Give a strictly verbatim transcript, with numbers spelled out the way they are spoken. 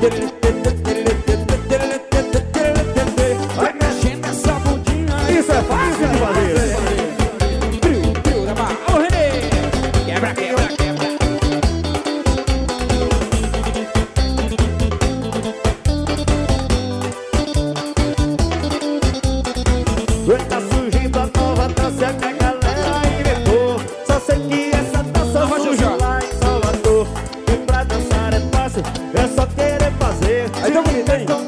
Vai mexendo essa bundinha. Isso é fácil de fazer. Trio, trio da barra. Alô, Renê. Quebra, quebra, quebra. Oi, tá surgindo a nova dança que a galera inventou. Só sei que essa dança surge lá em Salvador. E pra dançar é fácil, é só querer fazer. Aí tá bonito, hein?